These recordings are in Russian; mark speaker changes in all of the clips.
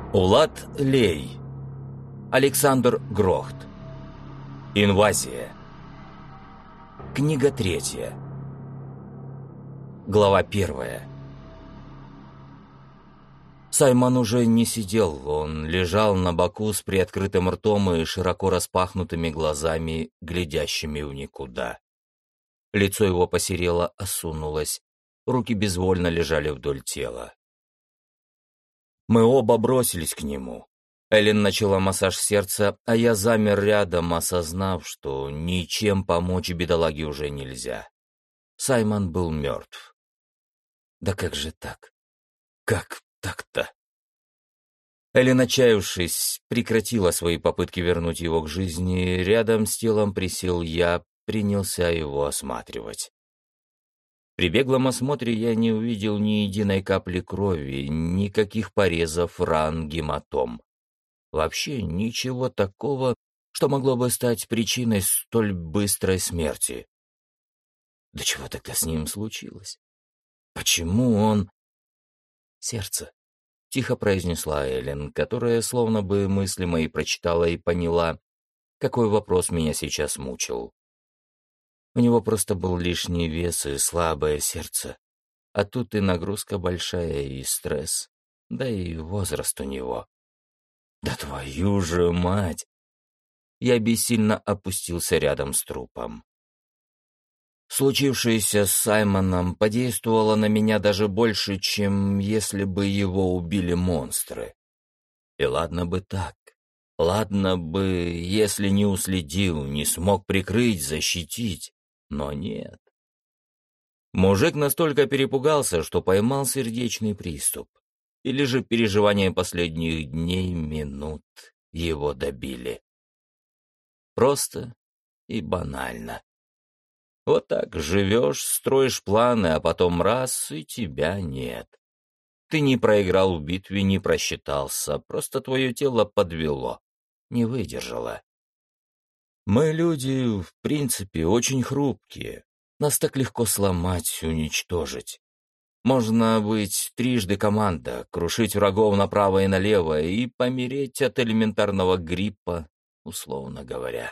Speaker 1: Улад Лей. Александр Грохт. Инвазия. Книга 3. Глава 1. Саймон уже не сидел, он лежал на боку с приоткрытым ртом и широко распахнутыми глазами, глядящими в никуда. Лицо его посерело, осунулось, руки безвольно лежали вдоль тела. Мы оба бросились к нему. Эллен начала массаж сердца, а я замер рядом, осознав, что ничем помочь бедолаге уже нельзя. Саймон был мертв. Да как же так? Как так-то? Эллен, отчаявшись, прекратила свои попытки вернуть его к жизни. Рядом с телом присел я, принялся его осматривать. При беглом осмотре я не увидел ни единой капли крови, никаких порезов, ран, гематом. Вообще ничего такого, что могло бы стать причиной столь быстрой смерти. Да чего тогда с ним случилось? Почему он... Сердце. Тихо произнесла Эллен, которая словно бы мысли мои прочитала и поняла, какой вопрос меня сейчас мучил. У него просто был лишний вес и слабое сердце. А тут и нагрузка большая, и стресс. Да и возраст у него. Да твою же мать! Я бессильно опустился рядом с трупом. Случившееся с Саймоном подействовало на меня даже больше, чем если бы его убили монстры. И ладно бы так. Ладно бы, если не уследил, не смог прикрыть, защитить. Но нет. Мужик настолько перепугался, что поймал сердечный приступ. Или же переживания последних дней, минут его добили. Просто и банально. Вот так живешь, строишь планы, а потом раз — и тебя нет. Ты не проиграл в битве, не просчитался, просто твое тело подвело, не выдержало. Мы, люди, в принципе, очень хрупкие. Нас так легко сломать, уничтожить. Можно быть трижды команда, крушить врагов направо и налево и помереть от элементарного гриппа, условно говоря.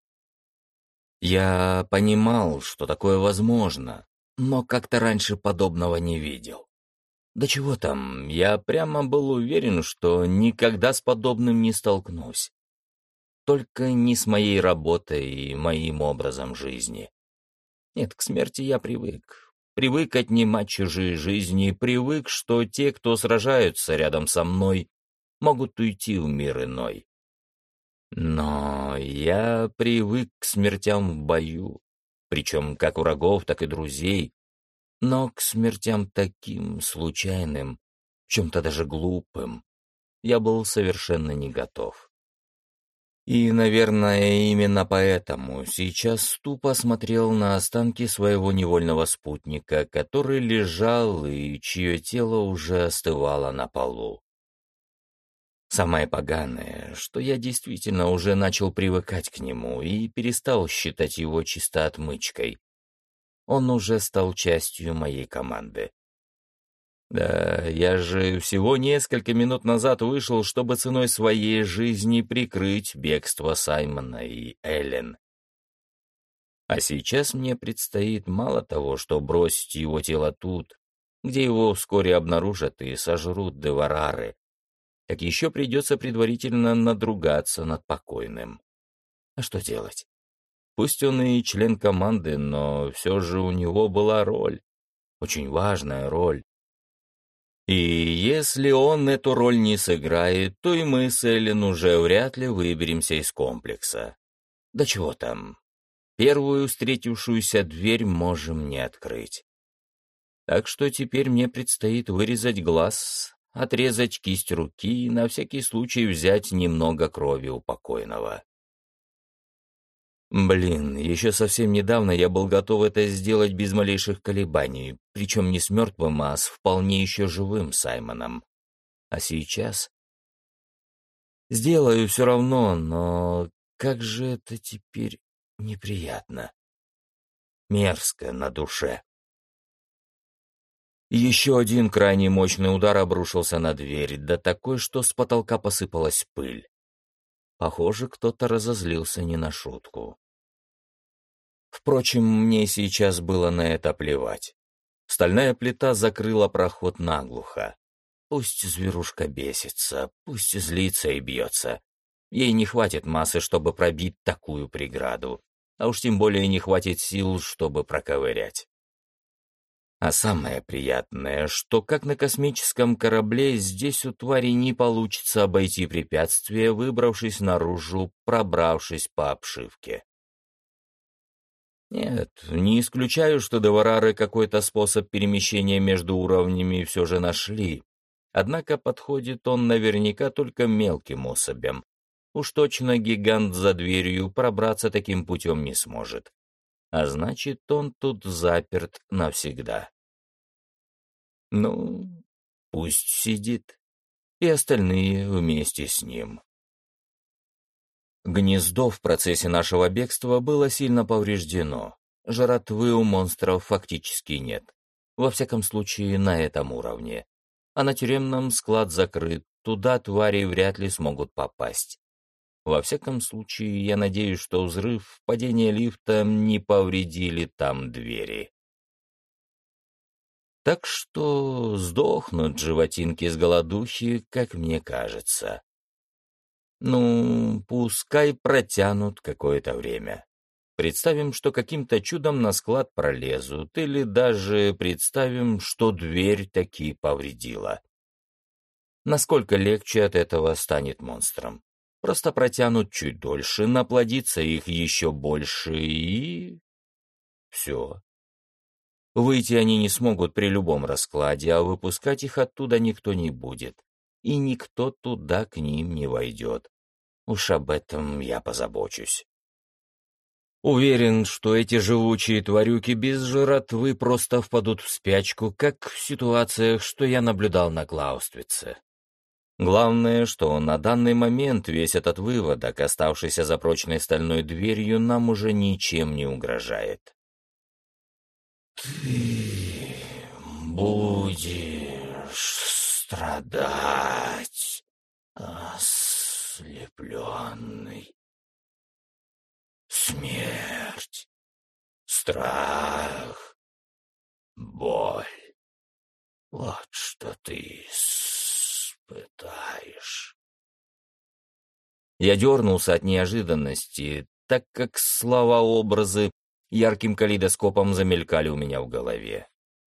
Speaker 1: Я понимал, что такое возможно, но как-то раньше подобного не видел. Да чего там, я прямо был уверен, что никогда с подобным не столкнусь. Только не с моей работой и моим образом жизни. Нет, к смерти я привык. Привык отнимать чужие жизни, привык, что те, кто сражаются рядом со мной, могут уйти в мир иной. Но я привык к смертям в бою, причем как врагов, так и друзей, но к смертям таким случайным, в чем-то даже глупым, я был совершенно не готов. И, наверное, именно поэтому сейчас тупо смотрел на останки своего невольного спутника, который лежал и чье тело уже остывало на полу. Самое поганое, что я действительно уже начал привыкать к нему и перестал считать его чисто отмычкой. Он уже стал частью моей команды. Да, я же всего несколько минут назад вышел, чтобы ценой своей жизни прикрыть бегство Саймона и Эллен. А сейчас мне предстоит мало того, что бросить его тело тут, где его вскоре обнаружат и сожрут деварары, так еще придется предварительно надругаться над покойным. А что делать? Пусть он и член команды, но все же у него была роль, очень важная роль. И если он эту роль не сыграет, то и мы с Эллен уже вряд ли выберемся из комплекса. Да чего там, первую встретившуюся дверь можем не открыть. Так что теперь мне предстоит вырезать глаз, отрезать кисть руки и на всякий случай взять немного крови у покойного. Блин, еще совсем недавно я был готов это сделать без малейших колебаний, причем не с мертвым, а с вполне еще живым Саймоном. А сейчас... Сделаю все равно, но как же это теперь неприятно. Мерзко на душе. Еще один крайне мощный удар обрушился на дверь, да такой, что с потолка посыпалась пыль. Похоже, кто-то разозлился не на шутку. Впрочем, мне сейчас было на это плевать. Стальная плита закрыла проход наглухо. Пусть зверушка бесится, пусть злится и бьется. Ей не хватит массы, чтобы пробить такую преграду, а уж тем более не хватит сил, чтобы проковырять. А самое приятное, что как на космическом корабле, здесь у твари не получится обойти препятствие, выбравшись наружу, пробравшись по обшивке. Нет, не исключаю, что деварары какой-то способ перемещения между уровнями все же нашли. Однако подходит он наверняка только мелким особям. Уж точно гигант за дверью пробраться таким путем не сможет. А значит, он тут заперт навсегда. Ну, пусть сидит. И остальные вместе с ним. Гнездо в процессе нашего бегства было сильно повреждено. Жратвы у монстров фактически нет. Во всяком случае, на этом уровне. А на тюремном склад закрыт, туда твари вряд ли смогут попасть. Во всяком случае, я надеюсь, что взрыв, падение лифта не повредили там двери. Так что сдохнут животинки с голодухи, как мне кажется. Ну, пускай протянут какое-то время. Представим, что каким-то чудом на склад пролезут, или даже представим, что дверь таки повредила. Насколько легче от этого станет монстрам? Просто протянут чуть дольше, наплодится их еще больше и... все. Выйти они не смогут при любом раскладе, а выпускать их оттуда никто не будет. И никто туда к ним не войдет. Уж об этом я позабочусь. Уверен, что эти живучие тварюки без жратвы просто впадут в спячку, как в ситуациях, что я наблюдал на Клауствице. Главное, что на данный момент весь этот выводок, оставшийся за прочной стальной дверью, нам уже ничем не угрожает. «Ты будешь страдать, ослепленный. Смерть, страх, боль. Вот что ты испытаешь». Я дернулся от неожиданности, так как слова-образы ярким калейдоскопом замелькали у меня в голове.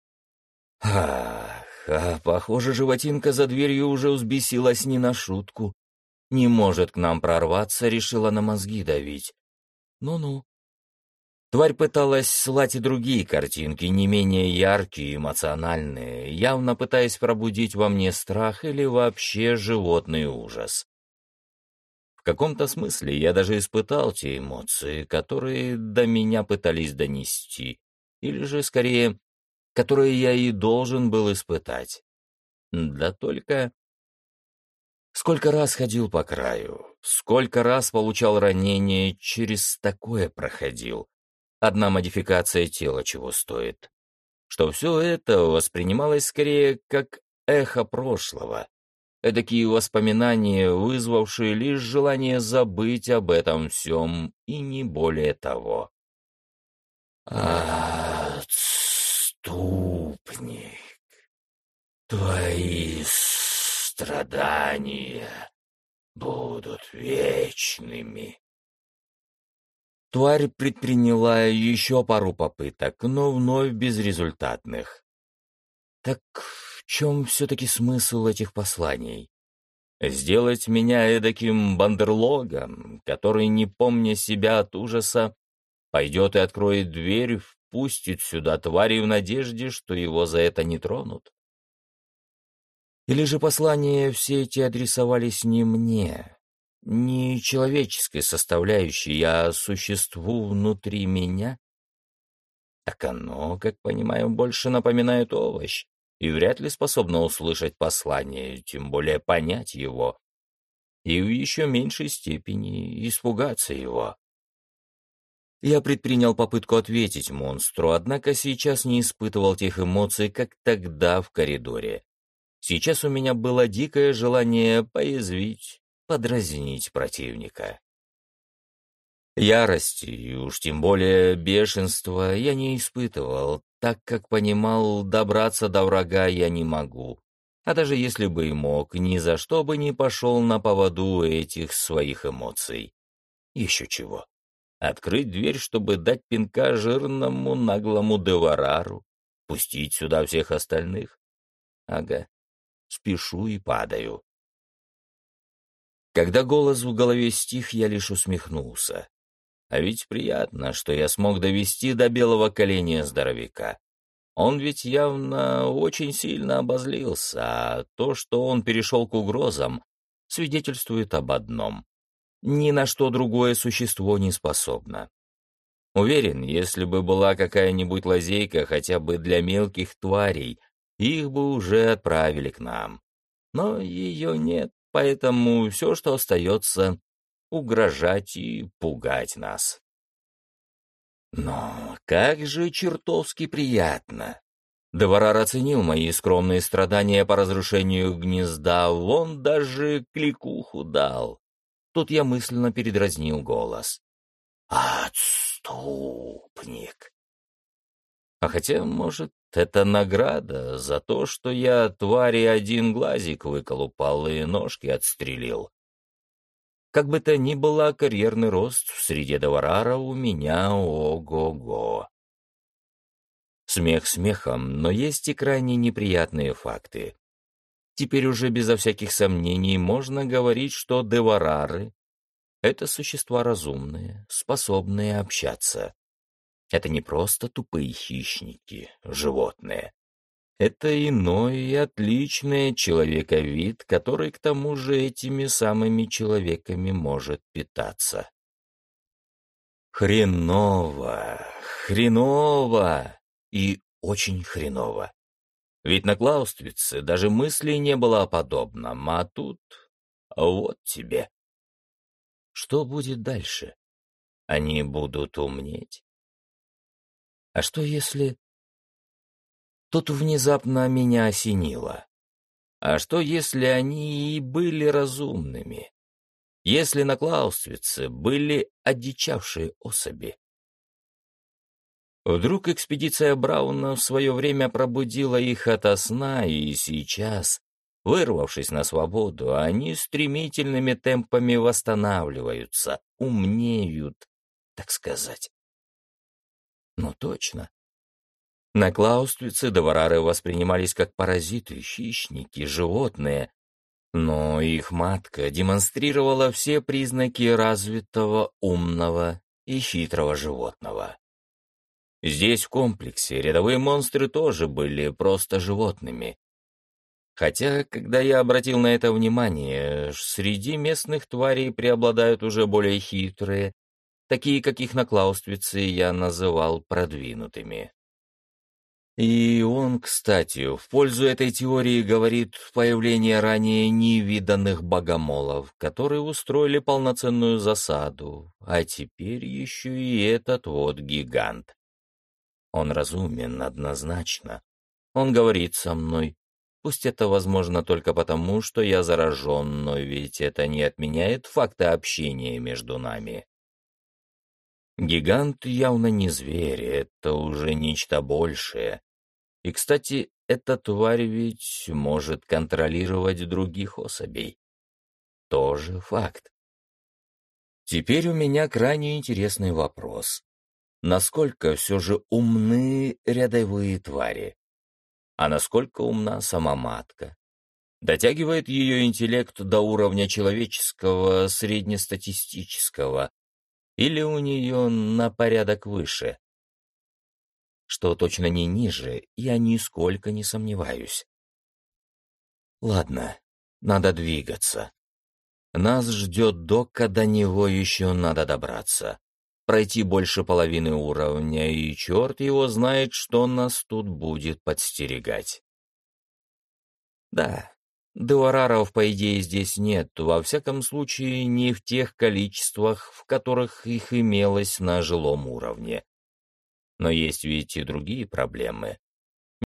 Speaker 1: Ах, похоже, животинка за дверью уже взбесилась не на шутку. Не может к нам прорваться, решила на мозги давить. Ну-ну. Тварь пыталась слать и другие картинки, не менее яркие и эмоциональные, явно пытаясь пробудить во мне страх или вообще животный ужас. В каком-то смысле я даже испытал те эмоции, которые до меня пытались донести, или же, скорее, которые я и должен был испытать. Да только... Сколько раз ходил по краю, сколько раз получал ранения, через такое проходил. Одна модификация тела чего стоит. Что все это воспринималось скорее как эхо прошлого. Эдакие воспоминания, вызвавшие лишь желание забыть об этом всем, и не более того. Отступник, твои страдания будут вечными. Тварь предприняла еще пару попыток, но вновь безрезультатных. Так в чем все-таки смысл этих посланий? Сделать меня эдаким бандерлогом, который, не помня себя от ужаса, пойдет и откроет дверь, впустит сюда твари в надежде, что его за это не тронут? Или же послания все эти адресовались не мне, не человеческой составляющей, а существу внутри меня? Так оно, как понимаю, больше напоминает овощ и вряд ли способно услышать послание, тем более понять его, и в еще меньшей степени испугаться его. Я предпринял попытку ответить монстру, однако сейчас не испытывал тех эмоций, как тогда в коридоре. Сейчас у меня было дикое желание поязвить, подразнить противника. Ярости, и уж тем более бешенства, я не испытывал, так как понимал, добраться до врага я не могу. А даже если бы и мог, ни за что бы не пошел на поводу этих своих эмоций. Еще чего. Открыть дверь, чтобы дать пинка жирному наглому Деварару, пустить сюда всех остальных. Ага, спешу и падаю. Когда голос в голове стих, я лишь усмехнулся. А ведь приятно, что я смог довести до белого коленя здоровяка. Он ведь явно очень сильно обозлился, а то, что он перешел к угрозам, свидетельствует об одном. Ни на что другое существо не способно. Уверен, если бы была какая-нибудь лазейка хотя бы для мелких тварей, их бы уже отправили к нам. Но ее нет, поэтому все, что остается, угрожать и пугать нас. Но как же чертовски приятно! Деварар оценил мои скромные страдания по разрушению гнезда, вон даже кликуху дал. Тут я мысленно передразнил голос. «Отступник!» А хотя, может, это награда за то, что я твари один глазик выколупал и ножки отстрелил. Как бы то ни было, карьерный рост в среде Деварара у меня ого-го. Смех смехом, но есть и крайне неприятные факты. Теперь уже безо всяких сомнений можно говорить, что Деварары — это существа разумные, способные общаться. Это не просто тупые хищники, животные. Это иной и отличный человековид, который к тому же этими самыми человеками может питаться. Хреново, хреново и очень хреново. Ведь на Клаустовице даже мыслей не было о подобном, а тут вот тебе. Что будет дальше? Они будут умнеть? А что если... Тут внезапно меня осенило. А что, если они и были разумными? Если на Клаустовице были одичавшие особи? Вдруг экспедиция Брауна в свое время пробудила их ото сна, и сейчас, вырвавшись на свободу, они стремительными темпами восстанавливаются, умнеют, так сказать. Ну точно. На Клаустовице Деварары воспринимались как паразиты, хищники, животные, но их матка демонстрировала все признаки развитого, умного и хитрого животного. Здесь, в комплексе, рядовые монстры тоже были просто животными. Хотя, когда я обратил на это внимание, среди местных тварей преобладают уже более хитрые, такие, каких на Клаустовице я называл продвинутыми. И он, кстати, в пользу этой теории говорит появление ранее невиданных богомолов, которые устроили полноценную засаду, а теперь еще и этот вот гигант. Он разумен однозначно. Он говорит со мной. Пусть это возможно только потому, что я заражен, но ведь это не отменяет факта общения между нами. Гигант явно не зверь, это уже нечто большее. И, кстати, эта тварь ведь может контролировать других особей. Тоже факт. Теперь у меня крайне интересный вопрос. Насколько все же умны рядовые твари? А насколько умна сама матка? Дотягивает ее интеллект до уровня человеческого, среднестатистического, или у нее на порядок выше? Что точно не ниже, я нисколько не сомневаюсь. Ладно, надо двигаться. Нас ждет док, а до него еще надо добраться. Пройти больше половины уровня, и черт его знает, что нас тут будет подстерегать. Да, Девараров, по идее, здесь нет, во всяком случае, не в тех количествах, в которых их имелось на жилом уровне. Но есть ведь и другие проблемы.